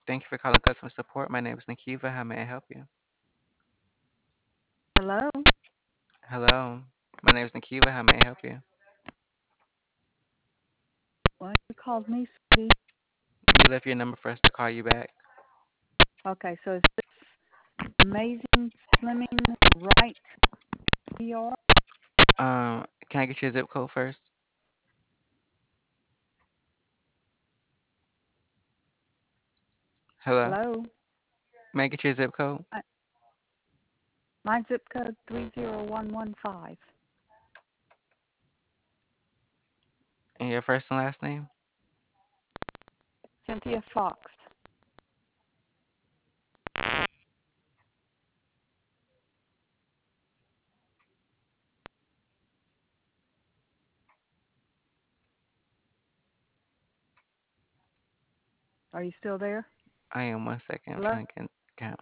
Thank you for calling customer support. My name is Nikiva. How may I help you? Hello? Hello. My name is Nikiva. How may I help you? Well, you called me, sweetie. You left your number for us to call you back. Okay, so is this amazing slimming right PR? Can I get your zip code first? Hello. Hello? May I get your zip code I, my zip code 30115. and your first and last name? Cynthia Fox. Are you still there? I am 1 second. I'm Hello? trying to get count.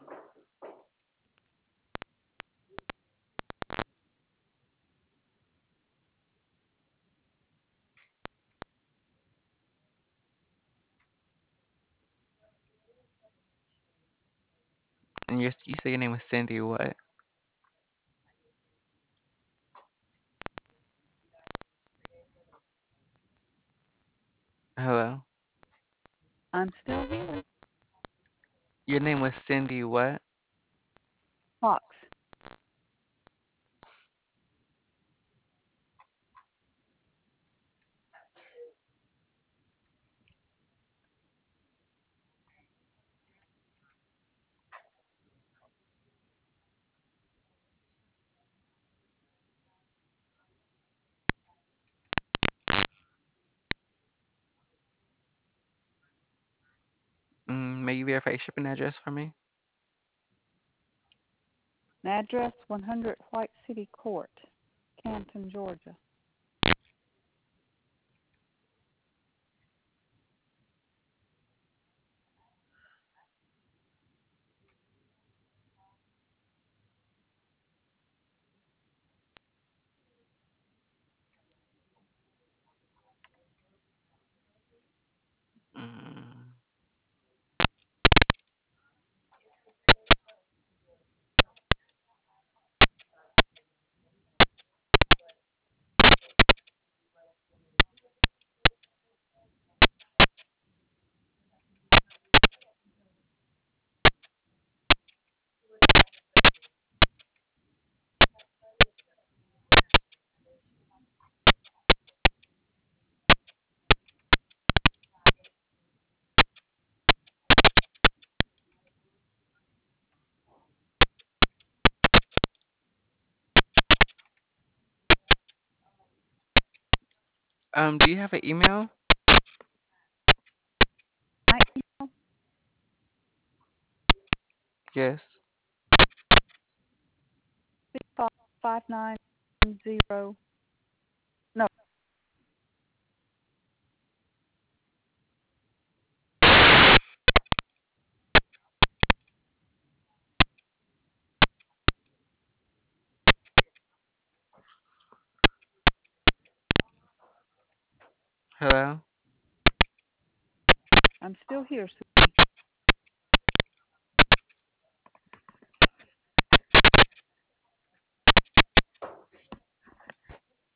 And you say your name was Cindy. What? Hello. I'm still here. Your name was Cindy. What? Fox. May you verify your shipping address for me? Address 100 White City Court, Canton, Georgia. Mm. Do you have an email? My email, Yes. 590. No, Hello. I'm still here,